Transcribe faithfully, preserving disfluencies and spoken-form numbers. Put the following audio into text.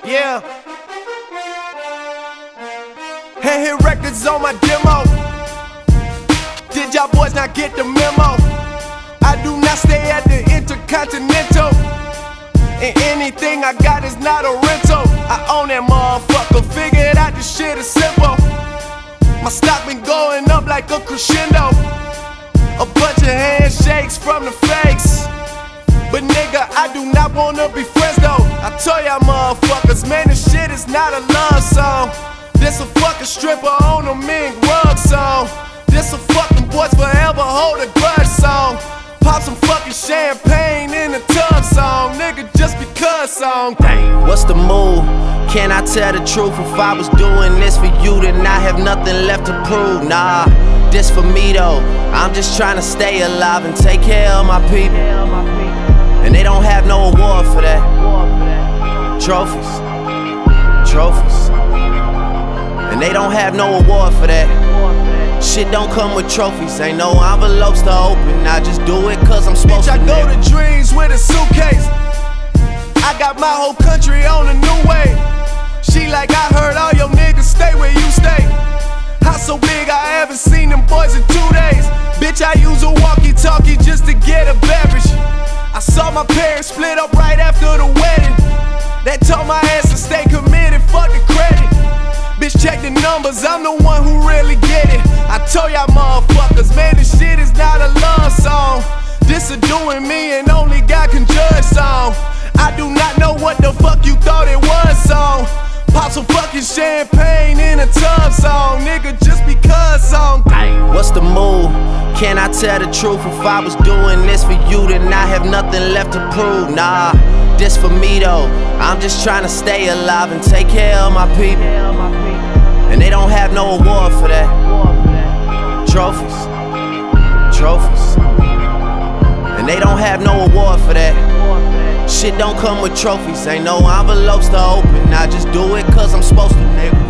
Yeah. Hand hit records on my demo. Did y'all boys not get the memo? I do not stay at the Intercontinental, and anything I got is not a rental. I own that motherfucker, figured out this shit is simple. My stock been going up like a crescendo. A bunch of handshakes from the fakes, but nigga, I do not wanna be friends though. I tell y'all motherfuckers, man, this shit is not a love song. This a fucking stripper on a mink rug song. This a fucking boys forever hold a grudge song. Pop some fucking champagne in the tub song. Nigga, just because song. Dang, what's the move? Can I tell the truth? If I was doing this for you, then I have nothing left to prove. Nah, this for me though. I'm just trying to stay alive and take care of my people. And they don't have no award for that. Trophies, trophies. And they don't have no award for that. Shit don't come with trophies, ain't no envelopes to open. I just do it cause I'm supposed Bitch, to. I go to dreams with a suitcase. I got my whole country on a new way. She like, I heard all your niggas stay where you stay. House so big I haven't seen them boys in two days. Bitch, I use a walkie-talkie just to get a beverage. I saw my parents split up right after the wedding. That told my ass to stay committed, fuck the credit. Bitch, check the numbers, I'm the one who really get it. I told y'all motherfuckers, man, this shit is not a love song. This a doing me and only God can judge song. I do not know what the fuck you thought it was song. Pop some fucking champagne in a tub song. Nigga, just because song. What's the move? Can I tell the truth? If I was doing this for you, then I have nothing left to prove. Nah, this for me though. I'm just trying to stay alive and take care of my people. And they don't have no award for that. Trophies, trophies. And they don't have no award for that. Shit don't come with trophies, ain't no envelopes to open. I just do it cause I'm supposed to, nigga.